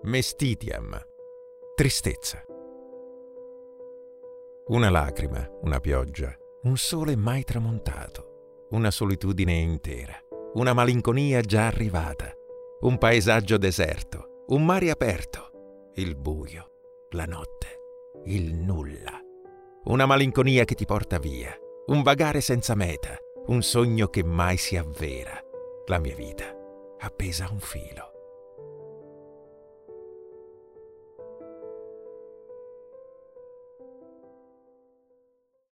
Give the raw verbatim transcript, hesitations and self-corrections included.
Mestitiam, tristezza. Una lacrima, una pioggia, un sole mai tramontato, una solitudine intera, una malinconia già arrivata, un paesaggio deserto, un mare aperto, il buio, la notte, il nulla, una malinconia che ti porta via, un vagare senza meta, un sogno che mai si avvera, la mia vita appesa a un filo.